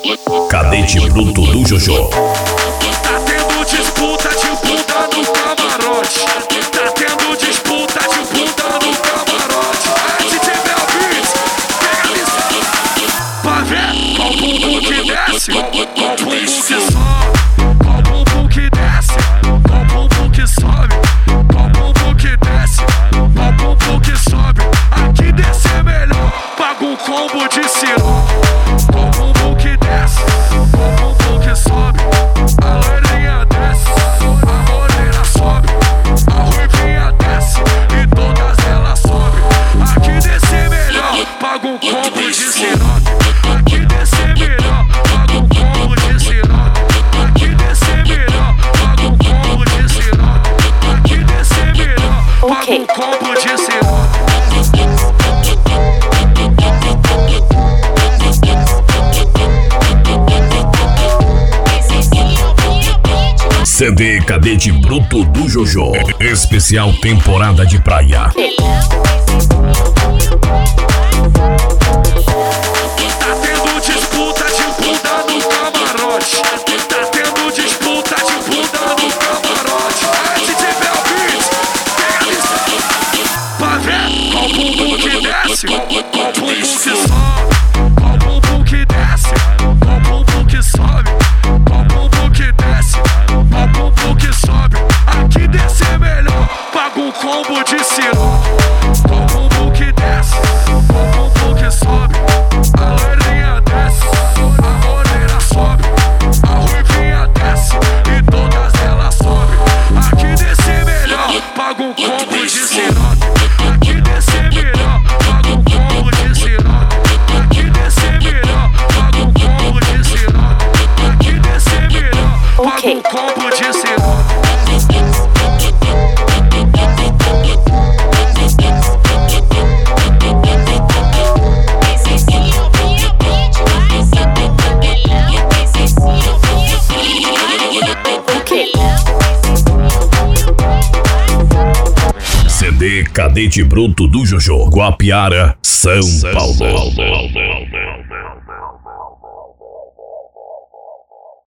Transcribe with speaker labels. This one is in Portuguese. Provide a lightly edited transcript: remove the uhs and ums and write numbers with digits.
Speaker 1: Cadete Bruto do Jojo.
Speaker 2: Tá tendo disputa de bunda no camarote. Tá tendo disputa de bunda no camarote. DJ Bel Beats, pega a licença pra ver qual bumbum que desce, qual bumbum que sobe, qual bumbum que desce, qual bumbum que sobe, qual bumbum que desce, qual bumbum que sobe. Aqui descer melhor, paga um combo de cirão. Qual bumbum que desce, qual bumbum que sobe, a loirinha desce, a morena sobe, a ruivinha desce e todas elas sobem. Aqui descer melhor, paga um combo de cirão. Aqui descer melhor, paga um combo de cirão. Aqui descer melhor, paga um combo de cirão. Aqui descer melhor, paga um combo de cirão.
Speaker 1: CD Cadete Bruto do Jojo. Especial temporada de praia.
Speaker 2: Tá tendo disputa de bunda no camarote. Tá tendo disputa de bunda no camarote. DJ Bel Beats, pega a licença pra ver qual bumbum que desce, qual bumbum que sobe, qual bumbum que desce, qual bumbum que sobe, qual bumbum que desce, qual bumbum que sobe. Aqui descer melhor, paga um combo de cirão. Qual bumbum que desce, qual bumbum que sobe, a loirinha desce, a morena sobe, a ruivinha desce e todas elas sobem. Aqui descer melhor, paga um combo de cirão. Aqui descer melhor, paga um combo de cirão. Aqui descer melhor, paga um combo de cirão. Aqui descer melhor, paga um combo de cirão.
Speaker 1: CD Cadete Bruto do Jojo. Guapiara, São Paulo.